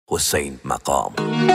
حسین مقام.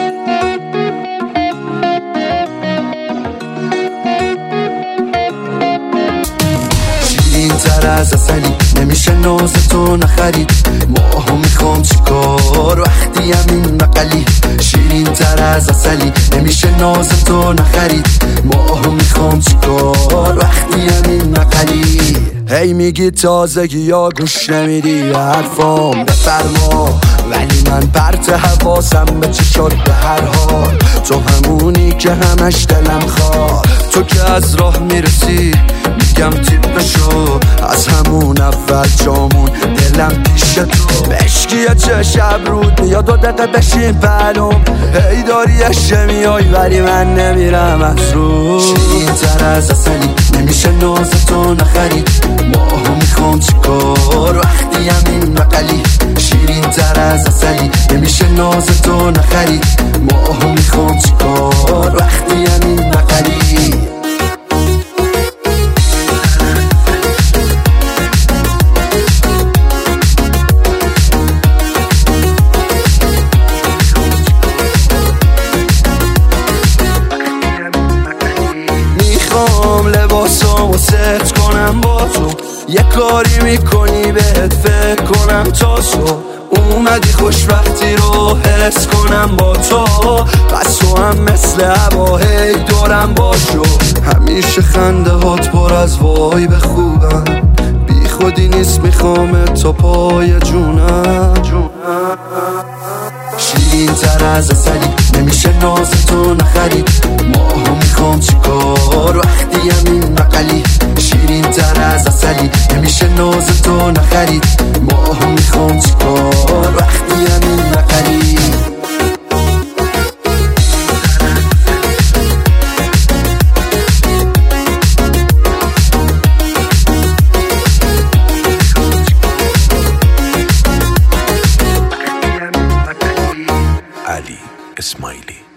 شیرین تر از عسلی نمیشه ناز تو نخرید. ماهو میخوام چیکار وقتی همین مقلی. شیرین تر از عسلی نمیشه ناز تو نخرید. ماهو میخوام چیکار وقتی همین مقلی. هی میگی تازگی یا گوش نمیدی حرفام بفرما، ولی من پرت حواسم به چشات به هر حال. تو همونی که همش دلم خواه، تو که از راه میرسی میگم تیپشو. از همون اول جامون دلم پیش تو بشکیه چه شب رود میاد 2 دقیقه بشین پلوم. هی داری اشته میای ولی من نمیرم از رو. شیرین تر از عسلی نمیشه ناز تو نخرید. ماهو میخوام چیکار وقتی همین مقلی. شیرین تر از عسلی نمیشه ناز تو نخرید. ماهو میخوام چیکار وقتی همین مقلی. میخوام لباسامو ست کنم با تو، یه کاری میکنی بهت فکر کنم تا صبح. اومدی خوشبختی رو حس کنم با تو، پس تو هم مثل هوا هی دورم باشو. همیشه خنده هات پر از وای به خوبم، بی خودی نیست میخوام تا پای جونم. شیرین تر از عسلی نمیشه ناز تو نخرید. ماهو میخوام چیکار وقتی همین مقلی. شیرین تر از عسلی نمیشه ناز تو نخرید. ماهو میخوام چیکار وقتی همین مقلی. علی اسماعیلی.